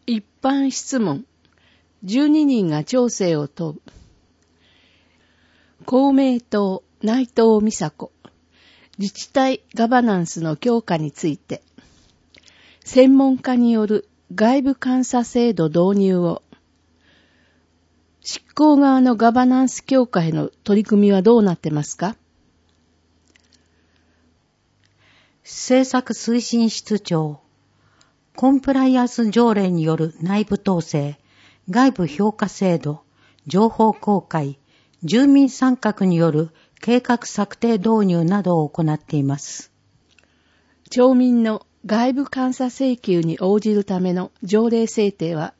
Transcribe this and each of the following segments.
一般質問。12人が調整を問う。公明党内藤美佐子。自治体ガバナンスの強化について。専門家による外部監査制度導入を。執行側のガバナンス強化への取り組みはどうなってますか？ 政策推進室長。コンプライアンス条例による内部統制、外部評価制度、情報公開、住民参画による計画策定導入などを行っています。 町民の外部監査請求に応じるための条例制定は、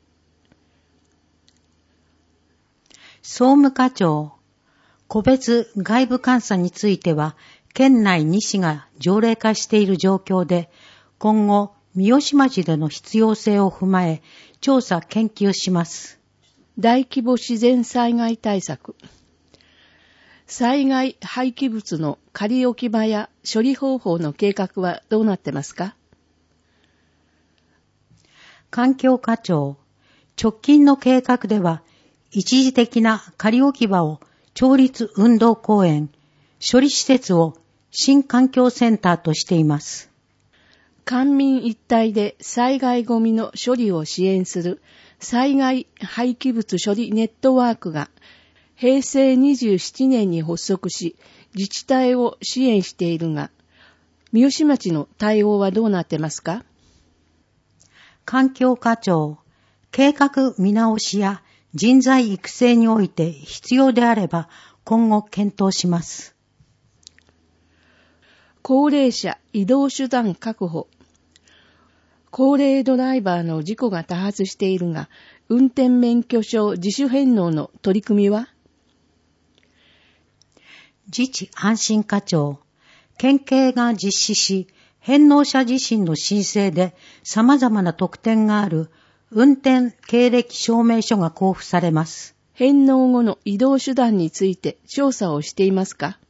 総務課長、個別外部監査については、県内2市が条例化している状況で、今後、三好町での必要性を踏まえ、調査研究します。 大規模自然災害対策。災害廃棄物の仮置き場や処理方法の計画はどうなってますか？ 環境課長、直近の計画では、一時的な仮置き場を町立運動公園、処理施設を新環境センターとしています。 官民一体で災害ゴミの処理を支援する災害廃棄物処理ネットワークが平成27年に発足し、自治体を支援しているが、三好町の対応はどうなってますか？ 環境課長、計画見直しや人材育成において必要であれば今後検討します。 高齢者移動手段確保。高齢ドライバーの事故が多発しているが、運転免許証自主返納の取り組みは？ 自治安心課長、県警が実施し、返納者自身の申請で様々な特典がある運転経歴証明書が交付されます。 返納後の移動手段について調査をしていますか？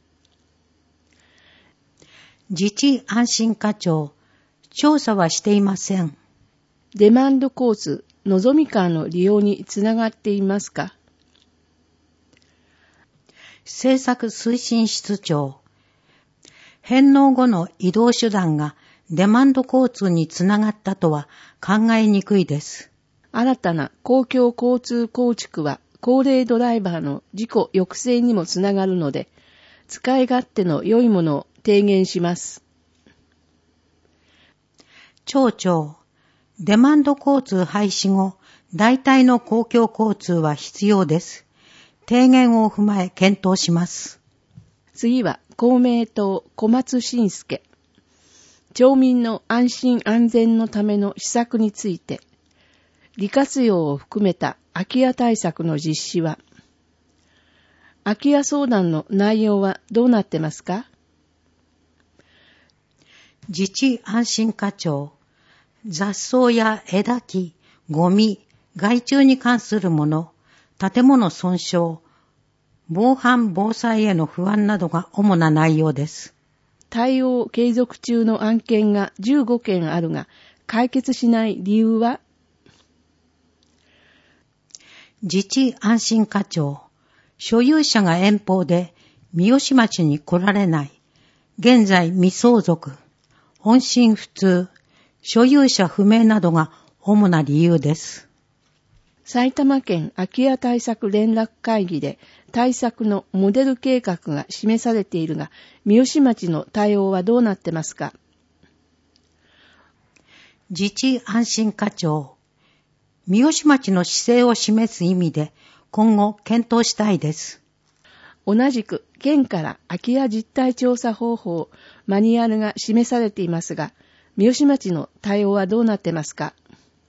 自治安心課長、調査はしていません。 デマンド交通、のぞみカーの利用につながっていますか？ 政策推進室長、返納後の移動手段がデマンド交通につながったとは考えにくいです。 新たな公共交通構築は高齢ドライバーの事故抑制にもつながるので、使い勝手の良いものを提言します。 町長、デマンド交通廃止後、代替の公共交通は必要です。提言を踏まえ検討します。 次は公明党小松伸介。町民の安心安全のための施策について、利活用を含めた空き家対策の実施は、空き家相談の内容はどうなってますか？ 自治安心課長、雑草や枝木、ゴミ、害虫に関するもの、建物損傷、防犯防災への不安などが主な内容です。 対応継続中の案件が15件あるが、解決しない理由は？ 自治安心課長、所有者が遠方で三好町に来られない、現在未相続、音信不通、所有者不明などが主な理由です。 埼玉県空き家対策連絡会議で対策のモデル計画が示されているが、三好町の対応はどうなってますか？ 自治安心課長、三好町の姿勢を示す意味で今後検討したいです。 同じく県から空き家実態調査方法マニュアルが示されていますが、三好町の対応はどうなってますか？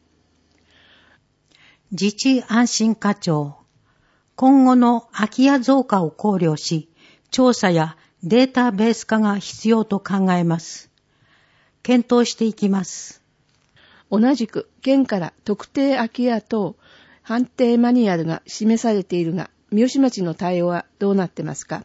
自治安心課長、今後の空き家増加を考慮し、調査やデータベース化が必要と考えます。検討していきます。 同じく県から特定空き家等判定マニュアルが示されているが、三好町の対応はどうなってますか？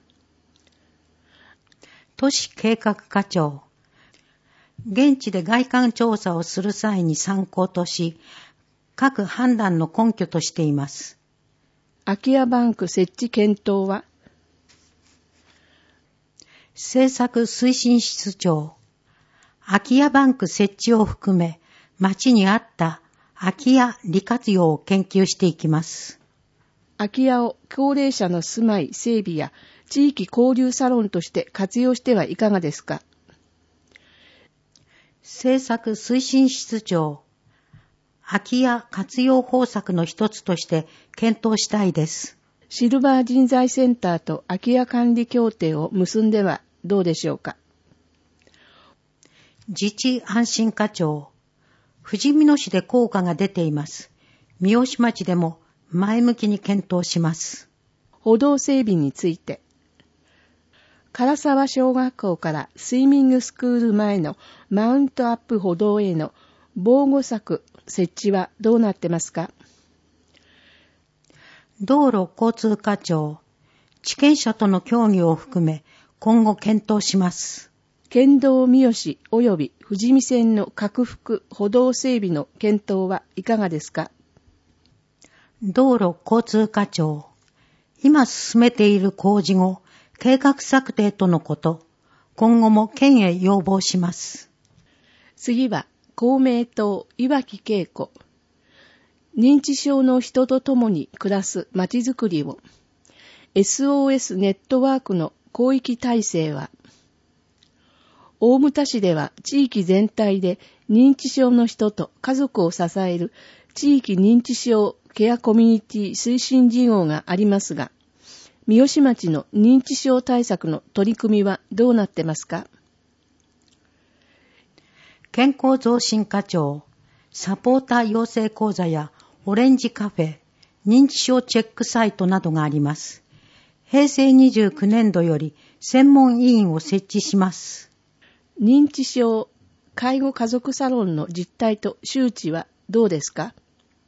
都市計画課長、現地で外観調査をする際に参考とし、 各判断の根拠としています。 空き家バンク設置検討は、 政策推進室長、空き家バンク設置を含め、町にあった空き家利活用を研究していきます。 空き家を高齢者の住まい整備や地域交流サロンとして活用してはいかがですか。 政策推進室長、空き家活用方策の一つとして検討したいです。 シルバー人材センターと空き家管理協定を結んではどうでしょうか。 自治安心課長、富士見野市で効果が出ています。三好町でも前向きに検討します。 歩道整備について、唐沢小学校からスイミングスクール前のマウントアップ歩道への防護柵設置はどうなってますか。 道路交通課長、地権者との協議を含め今後検討します。 県道三好及び富士見線の拡幅歩道整備の検討はいかがですか。 道路交通課長、今進めている工事後、計画策定とのこと、今後も県へ要望します。 次は公明党岩木恵子、認知症の人と共に暮らすまちづくりを SOS ネットワークの広域体制は、大牟田市では地域全体で認知症の人と家族を支える地域認知症ケアコミュニティ推進事業がありますが、三好町の認知症対策の取り組みはどうなってますか。 健康増進課長、サポーター養成講座やオレンジカフェ、認知症チェックサイトなどがあります。平成29年度より専門委員を設置します。 認知症介護家族サロンの実態と周知はどうですか。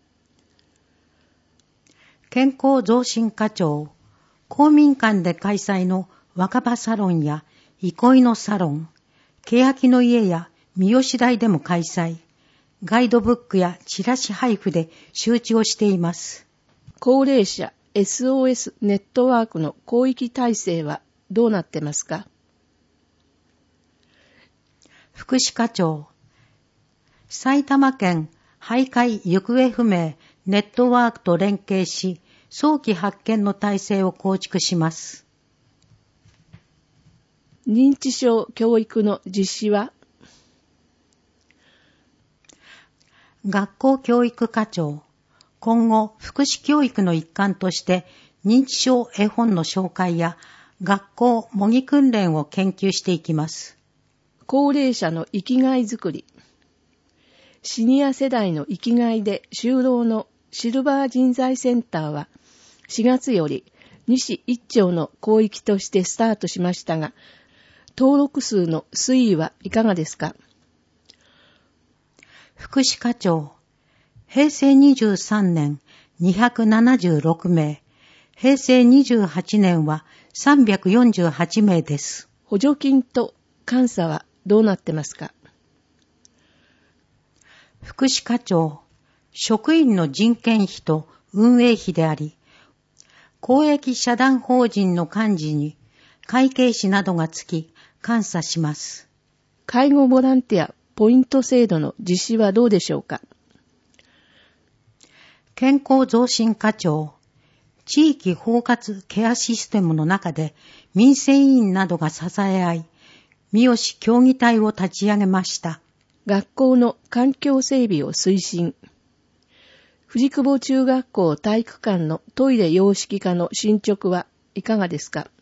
健康増進課長、公民館で開催の若葉サロンや憩いのサロン、欅の家や三好台でも開催、ガイドブックやチラシ配布で周知をしています。 高齢者 SOS ネットワークの広域体制はどうなってますか。 福祉課長、埼玉県徘徊行方不明ネットワークと連携し、早期発見の体制を構築します。 認知症教育の実施は、 学校教育課長、今後福祉教育の一環として認知症絵本の紹介や学校模擬訓練を研究していきます。 高齢者の生きがいづくり、シニア世代の生きがいで就労のシルバー人材センターは4月より西一町の広域としてスタートしましたが、登録数の推移はいかがですか。 福祉課長、平成23年276名、平成28年は348名です。 補助金と監査はどうなってますか。 福祉課長、職員の人件費と運営費であり、公益社団法人の幹事に会計士などがつき監査します。 介護ボランティアポイント制度の実施はどうでしょうか。 健康増進課長、地域包括ケアシステムの中で民生委員などが支え合い、三好協議体を立ち上げました。 学校の環境整備を推進。藤久保中学校体育館のトイレ洋式化の進捗はいかがですか。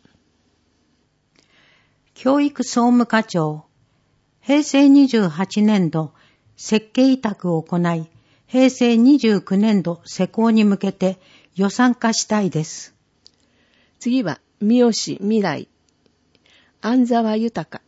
教育総務課長、平成28年度設計委託を行い、平成29年度施行に向けて予算化したいです。 次は三好未来、安沢豊。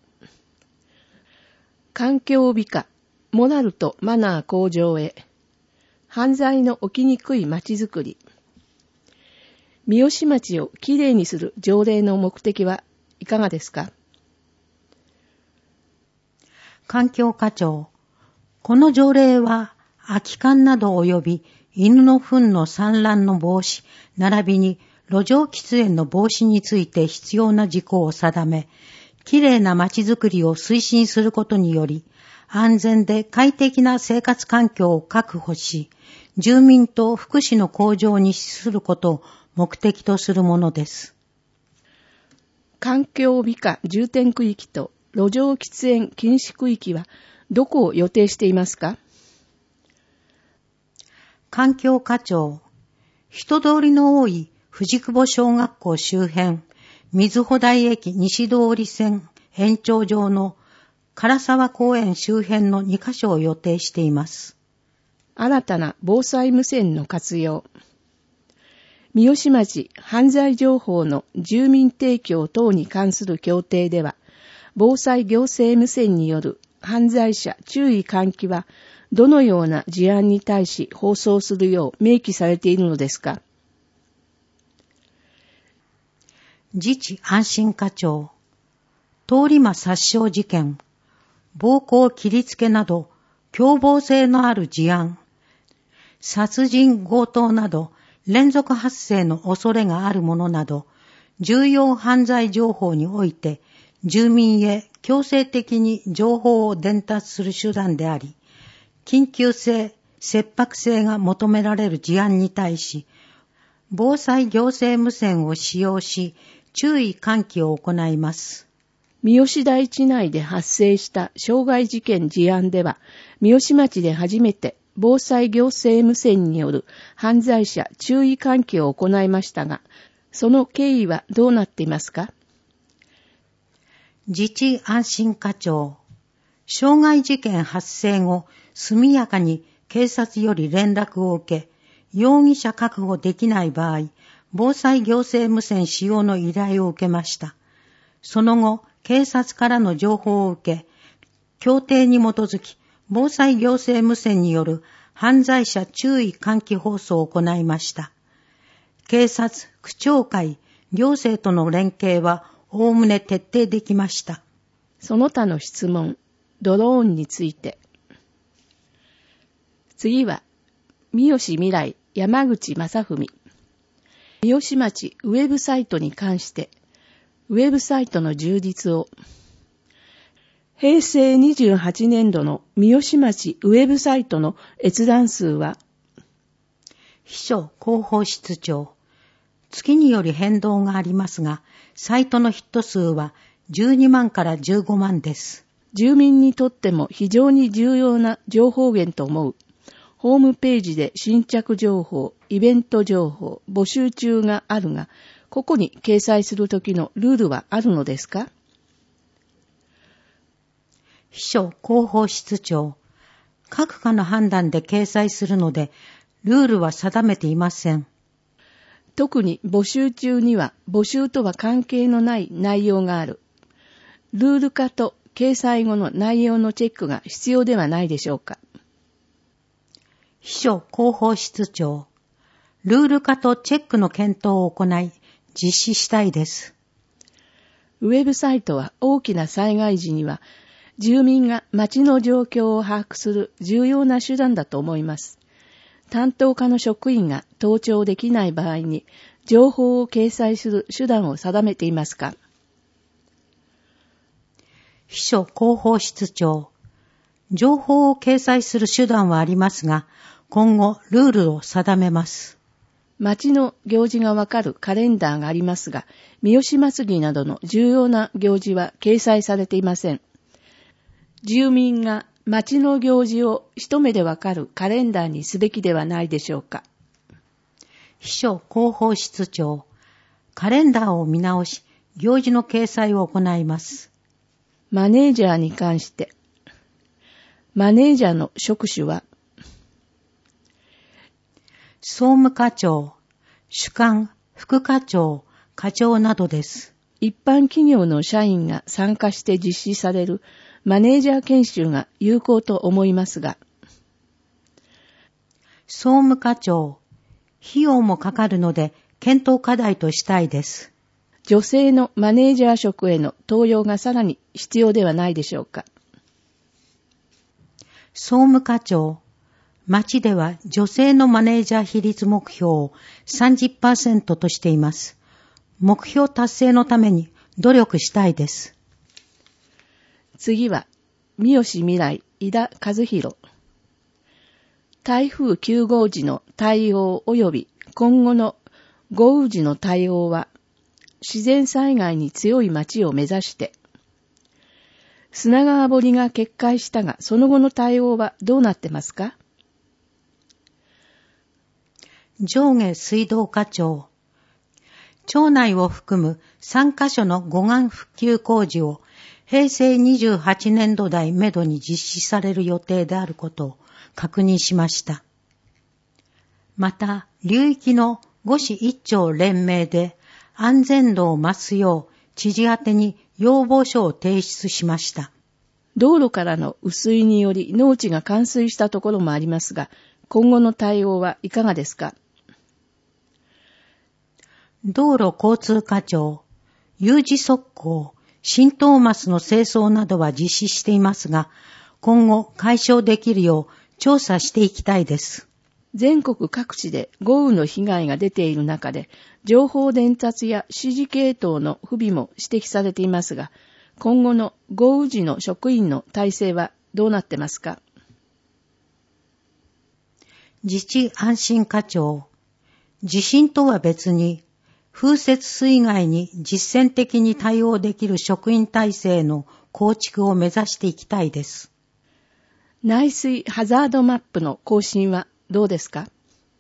環境美化、モラルとマナー向上へ。犯罪の起きにくい町づくり。三好町をきれいにする条例の目的はいかがですか。 環境課長、この条例は空き缶など及び犬の糞の散乱の防止、並びに路上喫煙の防止について必要な事項を定め、きれいな街づくりを推進することにより、安全で快適な生活環境を確保し、住民と福祉の向上に資することを目的とするものです。 環境美化重点区域と路上喫煙禁止区域はどこを予定していますか？ 環境課長、人通りの多い藤久保小学校周辺、瑞穂台駅西通り線延長上の唐沢公園周辺の2カ所を予定しています。 新たな防災無線の活用。三好町犯罪情報の住民提供等に関する協定では、防災行政無線による犯罪者注意喚起はどのような事案に対し放送するよう明記されているのですか？ 自治安心課長、通り魔殺傷事件、暴行切りつけなど凶暴性のある事案、殺人強盗など連続発生の恐れがあるものなど、重要犯罪情報において住民へ強制的に情報を伝達する手段であり、緊急性、切迫性が求められる事案に対し、防災行政無線を使用し、注意喚起を行います。 三好台地内で発生した傷害事件事案では、三好町で初めて防災行政無線による犯罪者注意喚起を行いましたが、その経緯はどうなっていますか？ 自治安心課長、傷害事件発生後、速やかに警察より連絡を受け、容疑者確保できない場合、防災行政無線使用の依頼を受けました。その後、警察からの情報を受け、協定に基づき、防災行政無線による犯罪者注意喚起放送を行いました。警察、区長会、行政との連携はおおむね徹底できました。 その他の質問、ドローンについて。次は、三好未来山口正文。三好町ウェブサイトに関して、ウェブサイトの充実を。平成28年度の三好町ウェブサイトの閲覧数は、 秘書広報室長、月により変動がありますが、サイトのヒット数は12万から15万です。 住民にとっても非常に重要な情報源と思う。ホームページで新着情報、イベント情報、募集中があるが、ここに掲載するときのルールはあるのですか？ 秘書広報室長、各課の判断で掲載するので、ルールは定めていません。 特に募集中には募集とは関係のない内容がある。ルール化と掲載後の内容のチェックが必要ではないでしょうか。 秘書広報室長、ルール化とチェックの検討を行い、実施したいです。 ウェブサイトは大きな災害時には、住民が町の状況を把握する重要な手段だと思います。担当課の職員が登庁できない場合に、情報を掲載する手段を定めていますか？ 秘書広報室長、情報を掲載する手段はありますが、今後ルールを定めます。 町の行事がわかるカレンダーがありますが、三好祭りなどの重要な行事は掲載されていません。住民が町の行事を一目でわかるカレンダーにすべきではないでしょうか。 秘書広報室長、カレンダーを見直し、行事の掲載を行います。 マネージャーに関して、マネージャーの職種は、 総務課長、主幹、副課長、課長などです。 一般企業の社員が参加して実施されるマネージャー研修が有効と思いますが、 総務課長、費用もかかるので検討課題としたいです。 女性のマネージャー職への登用がさらに必要ではないでしょうか。 総務課長、 町では女性のマネージャー比率目標を 30% としています。目標達成のために努力したいです。 次は、三好未来、井田和弘。台風9号時の対応及び今後の豪雨時の対応は、自然災害に強い町を目指して、砂川堀が決壊したが、その後の対応はどうなってますか？ 上下水道課長。町内を含む3カ所の護岸復旧工事を平成28年度代めどに実施される予定であることを確認しました。また、流域の5市1町連名で安全度を増すよう知事宛てに要望書を提出しました。 道路からの雨水により農地が冠水したところもありますが、今後の対応はいかがですか？ 道路交通課長、有事側溝、新トーマスの清掃などは実施していますが、今後解消できるよう調査していきたいです。 全国各地で豪雨の被害が出ている中で、情報伝達や指示系統の不備も指摘されていますが、今後の豪雨時の職員の体制はどうなってますか？ 自治安心課長、地震とは別に、風雪水害に実践的に対応できる職員体制の構築を目指していきたいです。 内水ハザードマップの更新はどうですか？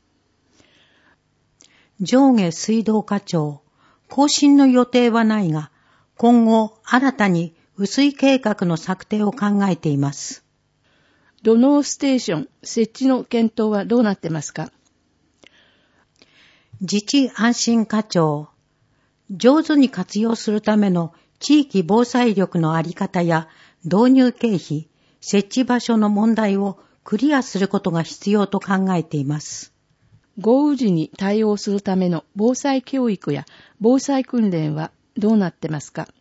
上下水道課長、更新の予定はないが、今後新たに雨水計画の策定を考えています。 土のうステーション設置の検討はどうなってますか？ 自治安心課長、上手に活用するための地域防災力のあり方や導入経費、設置場所の問題をクリアすることが必要と考えています。 豪雨時に対応するための防災教育や防災訓練はどうなってますか？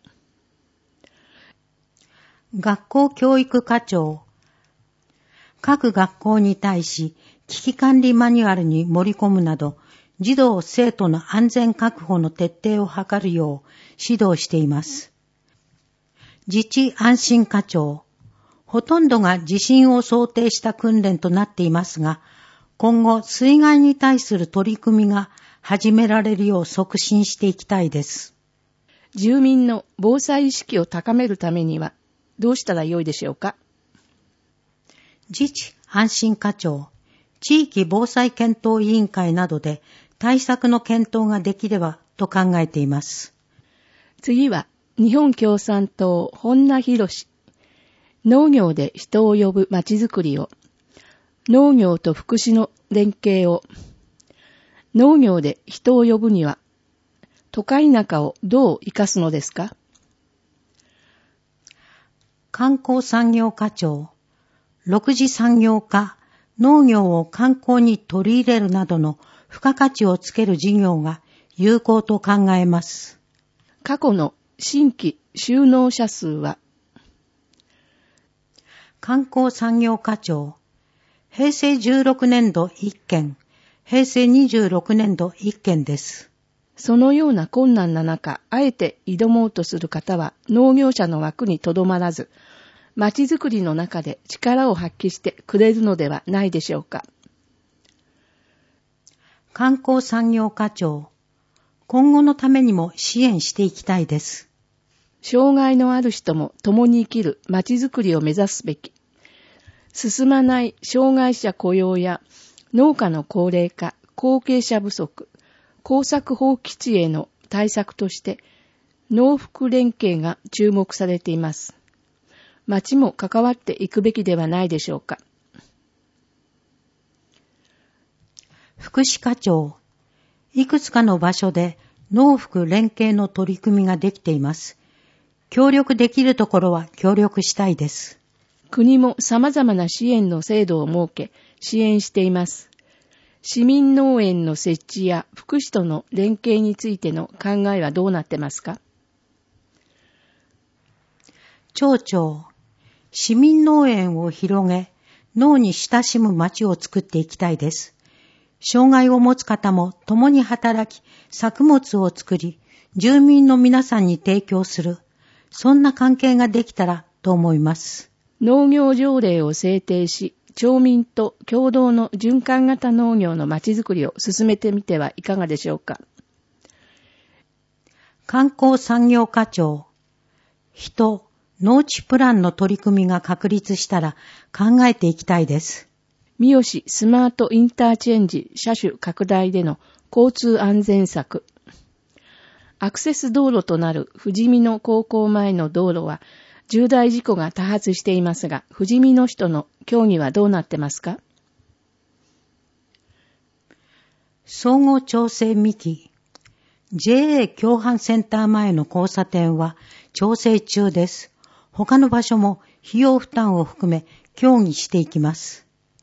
学校教育課長、各学校に対し危機管理マニュアルに盛り込むなど、児童・生徒の安全確保の徹底を図るよう指導しています。自治安心課長、ほとんどが地震を想定した訓練となっていますが、今後水害に対する取り組みが始められるよう促進していきたいです。 住民の防災意識を高めるためにはどうしたらよいでしょうか？ 自治安心課長、地域防災検討委員会などで対策の検討ができればと考えています。 次は日本共産党本名博士。農業で人を呼ぶまちづくりを、農業と福祉の連携を、農業で人を呼ぶには都会中をどう生かすのですか？ 観光産業課長、6次産業化、農業を観光に取り入れるなどの付加価値をつける事業が有効と考えます。 過去の新規就農者数は、 観光産業課長、平成16年度1件、平成26年度1件です。 そのような困難な中、あえて挑もうとする方は農業者の枠にとどまらず、まちづくりの中で力を発揮してくれるのではないでしょうか。 観光産業課長、今後のためにも支援していきたいです。 障害のある人も共に生きるまちづくりを目指すべき。進まない障害者雇用や農家の高齢化、後継者不足、耕作放棄地への対策として農福連携が注目されています。町も関わっていくべきではないでしょうか。 福祉課長、いくつかの場所で農福連携の取り組みができています。協力できるところは協力したいです。 国も様々な支援の制度を設け、支援しています。市民農園の設置や福祉との連携についての考えはどうなってますか？ 町長、市民農園を広げ、 脳に親しむ町を作っていきたいです。障害を持つ方も共に働き、作物を作り、住民の皆さんに提供する。そんな関係ができたらと思います。 農業条例を制定し、町民と共同の循環型農業のまちづくりを進めてみてはいかがでしょうか。 観光産業課長、人、農地プランの取り組みが確立したら考えていきたいです。 三好スマートインターチェンジ車種拡大での交通安全策。アクセス道路となる富士見の高校前の道路は重大事故が多発していますが、富士見の人の協議はどうなってますか？ 総合調整未期。JA 共販センター前の交差点は調整中です。他の場所も費用負担を含め協議していきます。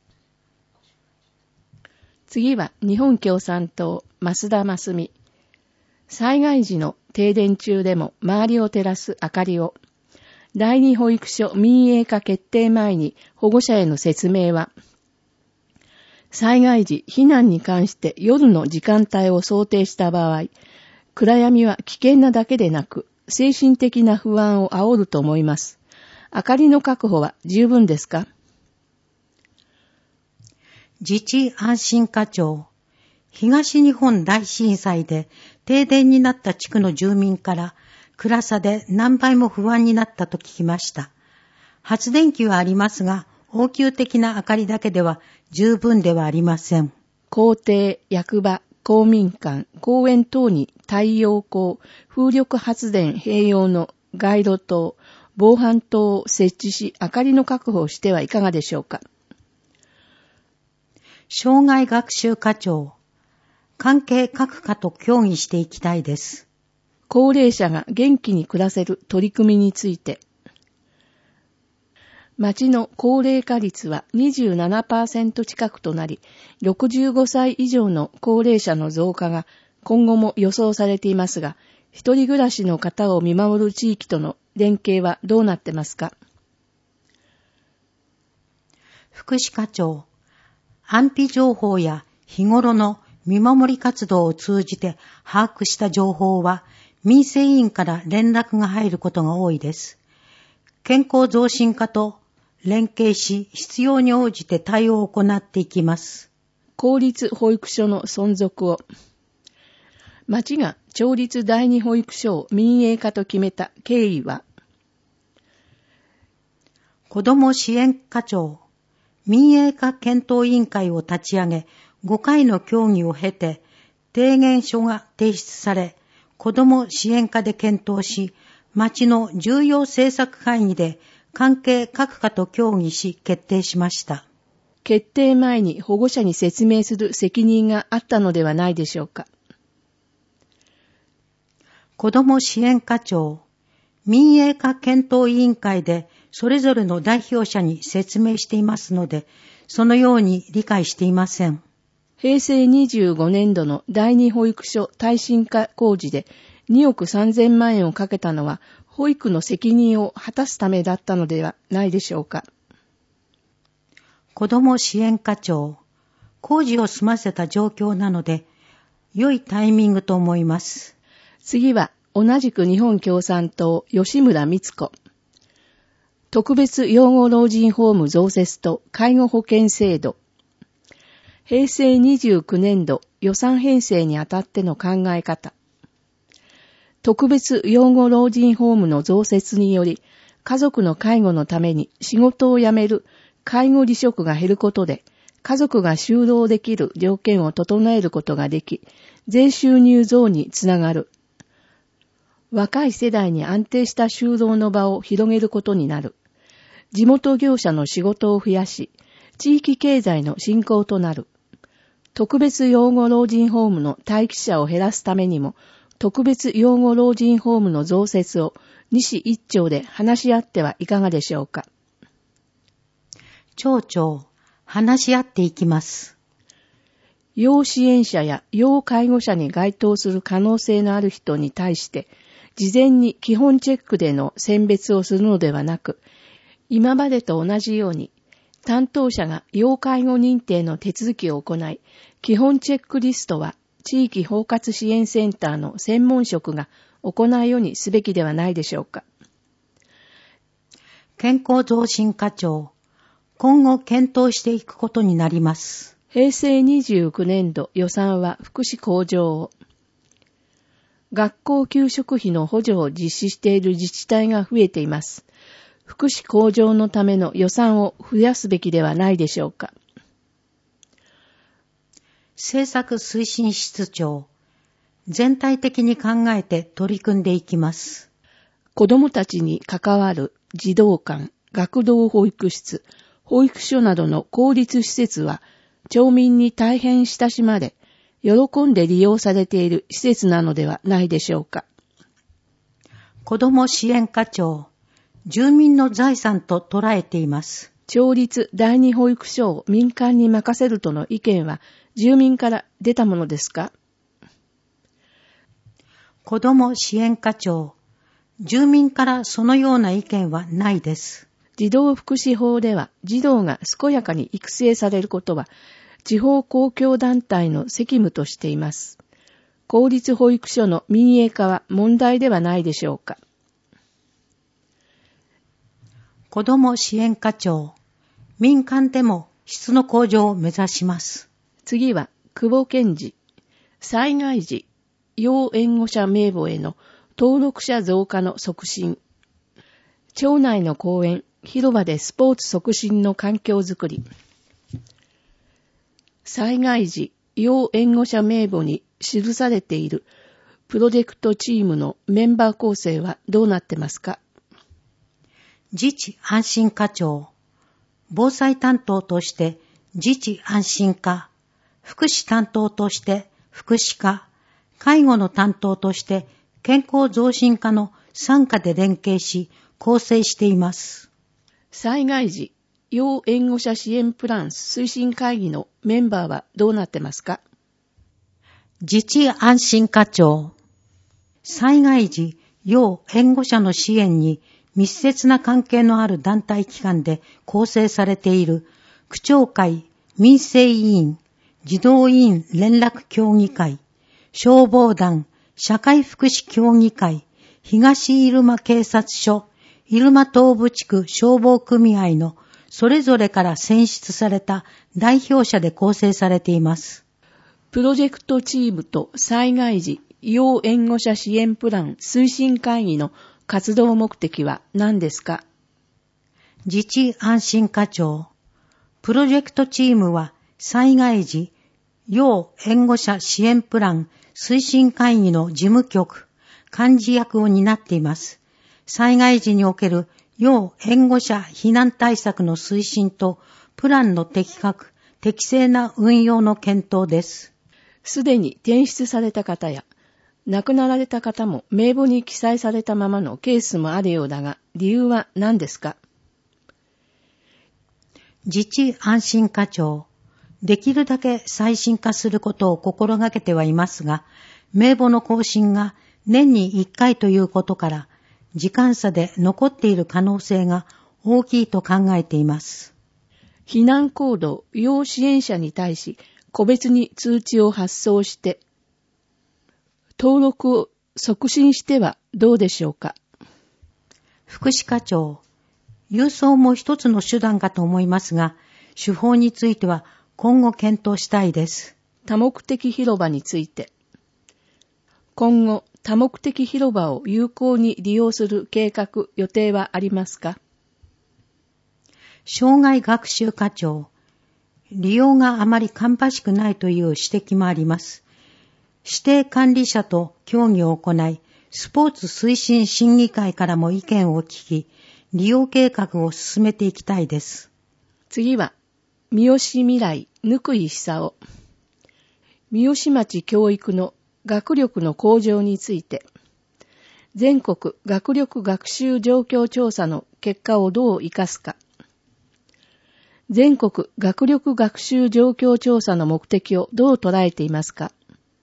次は日本共産党増田真澄。災害時の停電中でも周りを照らす明かりを。第二保育所民営化決定前に保護者への説明は、災害時避難に関して夜の時間帯を想定した場合、暗闇は危険なだけでなく精神的な不安を煽ると思います。明かりの確保は十分ですか？ 自治安心課長、東日本大震災で停電になった地区の住民から暗さで何倍も不安になったと聞きました。発電機はありますが、応急的な明かりだけでは十分ではありません。 校庭、役場、公民館、公園等に太陽光、風力発電併用の街路灯、防犯灯を設置し、明かりの確保をしてはいかがでしょうか。 障害学習課長、関係各課と協議していきたいです。 高齢者が元気に暮らせる取り組みについて、町の高齢化率は 27% 近くとなり、65歳以上の高齢者の増加が今後も予想されていますが、一人暮らしの方を見守る地域との連携はどうなってますか？ 福祉課長、安否情報や日頃の見守り活動を通じて把握した情報は民生委員から連絡が入ることが多いです。健康増進課と連携し、必要に応じて対応を行っていきます。 公立保育所の存続を。町が町立第二保育所を民営化と決めた経緯は、 子ども支援課長、民営化検討委員会を立ち上げ、5回の協議を経て、提言書が提出され、子ども支援課で検討し、町の重要政策会議で関係各課と協議し決定しました。 決定前に保護者に説明する責任があったのではないでしょうか。 子ども支援課長、民営化検討委員会でそれぞれの代表者に説明していますので、そのように理解していません。 平成25年度の第二保育所耐震化工事で2億3000万円をかけたのは、保育の責任を果たすためだったのではないでしょうか。 子ども支援課長、工事を済ませた状況なので、良いタイミングと思います。 次は、同じく日本共産党、吉村光子。特別養護老人ホーム増設と介護保険制度。平成29年度予算編成にあたっての考え方。特別養護老人ホームの増設により、家族の介護のために仕事を辞める介護離職が減ることで、家族が就労できる条件を整えることができ、税収入増につながる。若い世代に安定した就労の場を広げることになる。地元業者の仕事を増やし、地域経済の振興となる。特別養護老人ホームの待機者を減らすためにも、特別養護老人ホームの増設を西一町で話し合ってはいかがでしょうか。 町長、話し合っていきます。 要支援者や要介護者に該当する可能性のある人に対して、事前に基本チェックでの選別をするのではなく、今までと同じように、 担当者が要介護認定の手続きを行い、基本チェックリストは地域包括支援センターの専門職が行うようにすべきではないでしょうか。 健康増進課長、今後検討していくことになります。 平成29年度予算は福祉向上を。学校給食費の補助を実施している自治体が増えています。福祉向上のための予算を増やすべきではないでしょうか。 政策推進室長、全体的に考えて取り組んでいきます。 子どもたちに関わる児童館、学童保育室、保育所などの公立施設は、町民に大変親しまれ、喜んで利用されている施設なのではないでしょうか。 子ども支援課長、住民の財産と捉えています。 町立第二保育所を民間に任せるとの意見は住民から出たものですか。 子ども支援課長、住民からそのような意見はないです。 児童福祉法では児童が健やかに育成されることは地方公共団体の責務としています。公立保育所の民営化は問題ではないでしょうか。 子ども支援課長、民間でも質の向上を目指します。 次は、久保健二、災害時、要援護者名簿への登録者増加の促進。町内の公園、広場でスポーツ促進の環境づくり。災害時、要援護者名簿に記されているプロジェクトチームのメンバー構成はどうなってますか。 自治安心課長、防災担当として自治安心課、福祉担当として福祉課、介護の担当として健康増進課の3課で連携し構成しています。 災害時、要援護者支援プラン推進会議のメンバーはどうなってますか。 自治安心課長、災害時、要援護者の支援に密接な関係のある団体機関で構成されている区長会、民生委員、児童委員連絡協議会、消防団、社会福祉協議会、東入間警察署、入間東部地区消防組合のそれぞれから選出された代表者で構成されています。 プロジェクトチームと災害時、要援護者支援プラン推進会議の活動目的は何ですか。 自治安心課長、プロジェクトチームは災害時、要援護者支援プラン推進会議の事務局、幹事役を担っています。災害時における要援護者避難対策の推進とプランの適格、適正な運用の検討です。 すでに転出された方や亡くなられた方も名簿に記載されたままのケースもあるようだが、理由は何ですか。 自治安心課長、できるだけ最新化することを心がけてはいますが、名簿の更新が年に1回ということから、時間差で残っている可能性が大きいと考えています。 避難行動、要支援者に対し、個別に通知を発送して、登録を促進してはどうでしょうか。 福祉課長、郵送も一つの手段かと思いますが、手法については今後検討したいです。 多目的広場について、今後多目的広場を有効に利用する計画、予定はありますか。 障害学習課長、利用があまり芳しくないという指摘もあります。指定管理者と協議を行い、スポーツ推進審議会からも意見を聞き、利用計画を進めていきたいです。 次は、三好未来、貫井久夫。三好町教育の学力の向上について、全国学力学習状況調査の結果をどう生かすか。全国学力学習状況調査の目的をどう捉えていますか。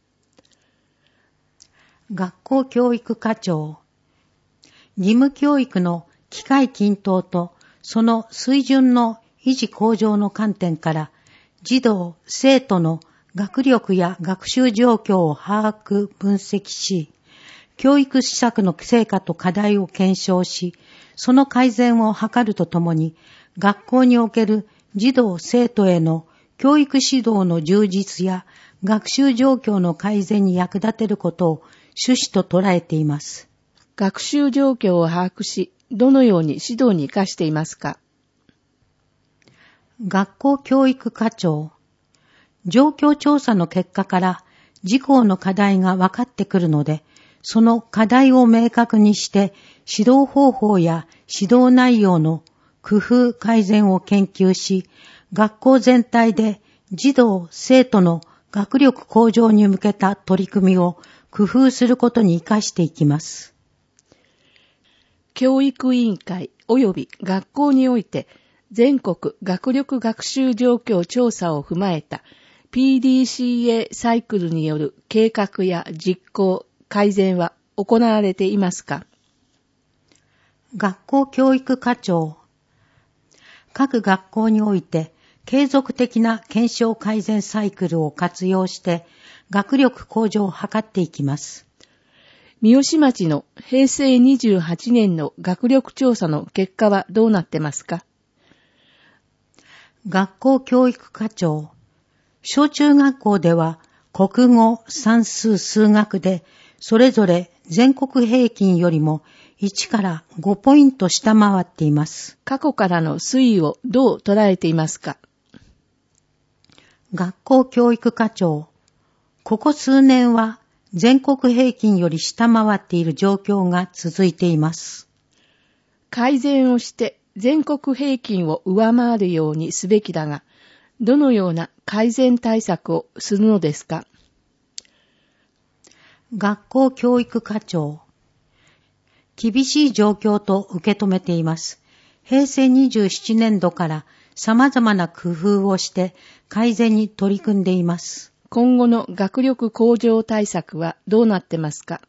学校教育課長、義務教育の機会均等とその水準の維持向上の観点から児童・生徒の学力や学習状況を把握・分析し、教育施策の成果と課題を検証し、その改善を図るとともに、学校における児童・生徒への教育指導の充実や学習状況の改善に役立てることを趣旨と捉えています。 学習状況を把握し、どのように指導に生かしていますか？ 学校教育課長。状況調査の結果から自校の課題が分かってくるので、その課題を明確にして指導方法や指導内容の工夫改善を研究し、学校全体で児童・生徒の学力向上に向けた取り組みを工夫することに生かしていきます。 教育委員会及び学校において全国学力学習状況調査を踏まえた PDCA サイクルによる計画や実行、改善は行われていますか？ 学校教育課長。各学校において継続的な検証改善サイクルを活用して学力向上を図っていきます。 三好町の平成28年の学力調査の結果はどうなってますか？ 学校教育課長。小中学校では国語、算数、数学でそれぞれ全国平均よりも1から5ポイント下回っています。 過去からの推移をどう捉えていますか？ 学校教育課長。ここ数年は全国平均より下回っている状況が続いています。 改善をして全国平均を上回るようにすべきだが、どのような改善対策をするのですか？ 学校教育課長。厳しい状況と受け止めています。平成27年度から様々な工夫をして改善に取り組んでいます。 今後の学力向上対策はどうなってますか？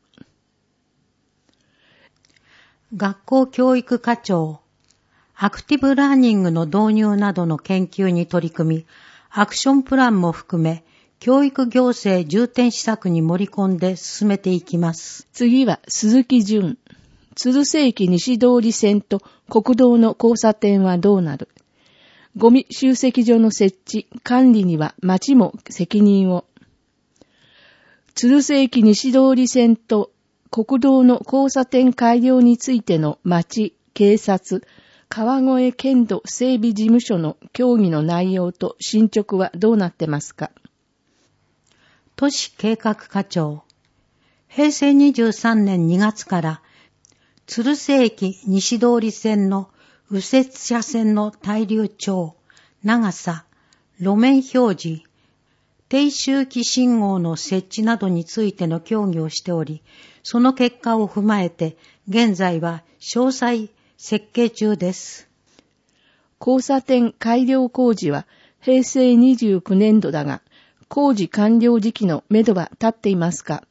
学校教育課長。アクティブラーニングの導入などの研究に取り組み、アクションプランも含め、教育行政重点施策に盛り込んで進めていきます。 次は鈴木淳。鶴瀬駅西通り線と国道の交差点はどうなる？ゴミ集積所の設置、管理には町も責任を。鶴瀬駅西通り線と国道の交差点改良についての町、警察、川越県土整備事務所の協議の内容と進捗はどうなってますか？ 都市計画課長。平成23年2月から鶴瀬駅西通り線の右折車線の滞留帳、長さ、路面表示、停周期信号の設置などについての協議をしており、その結果を踏まえて現在は詳細設計中です。 交差点改良工事は平成29年度だが、工事完了時期のめどは立っていますか？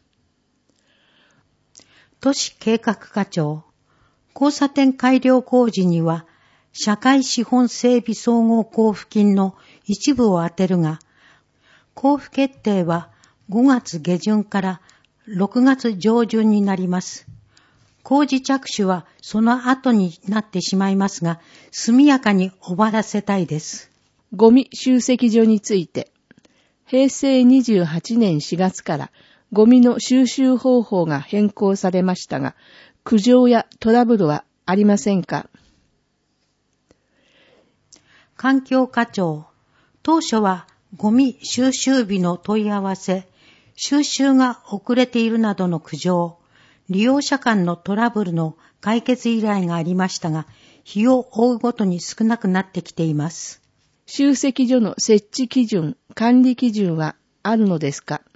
都市計画課長。交差点改良工事には、社会資本整備総合交付金の一部を充てるが、交付決定は5月下旬から6月上旬になります。工事着手はその後になってしまいますが、速やかに終わらせたいです。 ゴミ集積所について、平成28年4月からゴミの収集方法が変更されましたが、苦情やトラブルはありませんか？ 環境課長。当初はゴミ収集日の問い合わせ、収集が遅れているなどの苦情、利用者間のトラブルの解決依頼がありましたが、日を追うごとに少なくなってきています。 集積所の設置基準、管理基準はあるのですか？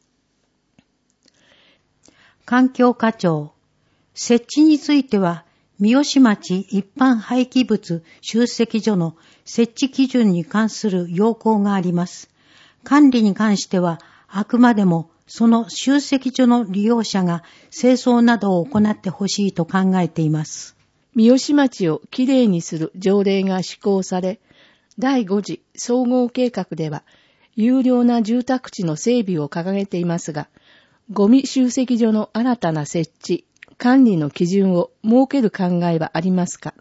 環境課長。設置については、三好町一般廃棄物集積所の設置基準に関する要項があります。管理に関しては、あくまでもその集積所の利用者が清掃などを行ってほしいと考えています。 三好町をきれいにする条例が施行され、第5次総合計画では、有料な住宅地の整備を掲げていますが、ゴミ集積所の新たな設置、管理の基準を設ける考えはありますか？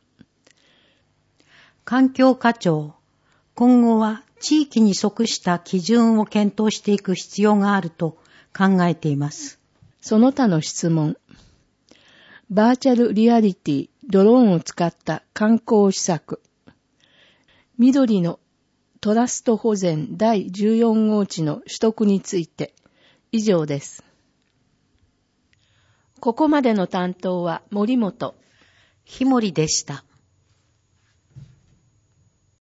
環境課長、今後は地域に即した基準を検討していく必要があると考えています。 その他の質問。バーチャルリアリティ、ドローンを使った観光施策。緑のトラスト保全第14号地の取得について。以上です。ここまでの担当は森本、 ひもりでした。